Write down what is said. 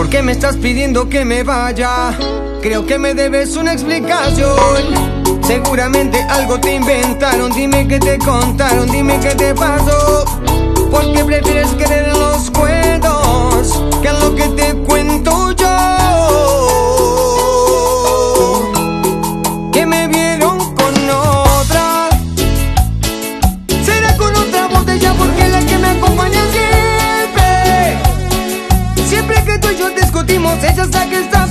¿Por qué me estás pidiendo que me vaya? Creo que me debes una explicación. Seguramente algo te inventaron. Dime qué te contaron, dime qué te pasó. ¿Por qué prefieres creer en los cuentos que en lo que te cuento yo? Que me vieron con otra. Será con otra botella porque es la que me acompaña siempre. Siempre que tú y yo discutimos, ella sabe que está